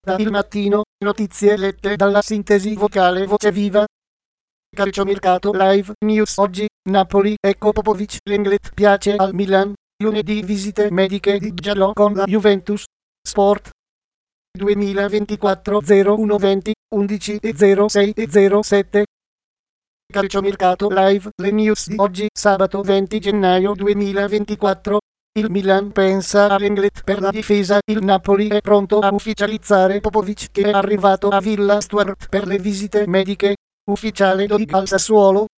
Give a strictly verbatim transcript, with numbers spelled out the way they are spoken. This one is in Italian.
Da Il Mattino, notizie lette dalla sintesi vocale Voce Viva. Calciomercato live news oggi, Napoli, ecco Popovic, Lenglet piace al Milan, lunedì visite mediche di Giallo con la Juventus, Sport. duemilaventiquattro zero uno venti undici e zero sei e zero sette. Calciomercato live, le news di oggi, sabato venti gennaio duemilaventiquattro. Il Milan pensa a Lenglet per la difesa, il Napoli è pronto a ufficializzare Popovic che è arrivato a Villa Stuart per le visite mediche. Ufficiale Dodig al Sassuolo,